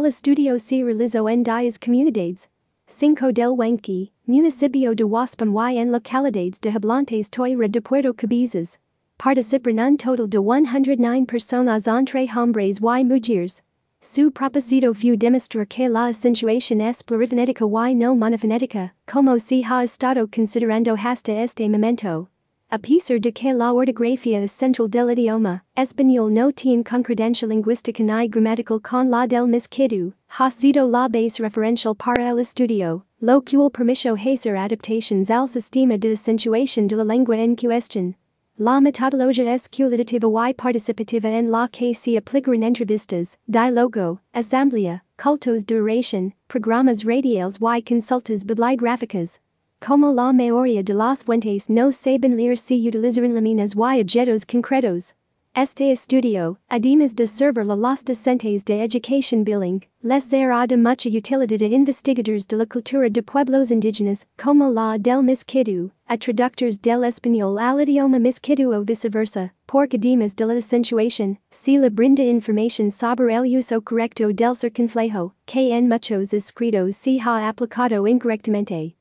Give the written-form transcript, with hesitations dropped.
el estudio se realizó en días comunidades. Cinco del Huenque, municipio de Waspam y en localidades de hablantes Toira de Puerto Cabezas. Participan un total de 109 personas entre hombres y mujeres. Su propósito fue demostrar que la acentuación es plurifonética y no monofonética, como se ha estado considerando hasta este momento. A pesar de que la ortografía es central del idioma, español no tiene concordancia lingüística ni gramatical con la del mosquito, ha sido la base referencial para el estudio, lo cual permitió hacer adaptaciones al sistema de acentuación de la lengua en cuestión. La metodología es cualitativa y participativa en la que se aplican entrevistas, diálogo, asamblea, cultos de oración, programas radiales y consultas bibliográficas. Como la mayoría de las fuentes no saben leer se utilizarán láminas y objetos concretos. Este estudio, además de servir a los docentes de educación bilingüe, les será de mucha utilidad a investigadores de la cultura de pueblos indígenas, como la del mosquito, a traductores del español al idioma mosquito o viceversa, porque además de la acentuación, se le brinda información sobre el uso correcto del circunflejo, que en muchos escritos se ha aplicado incorrectamente.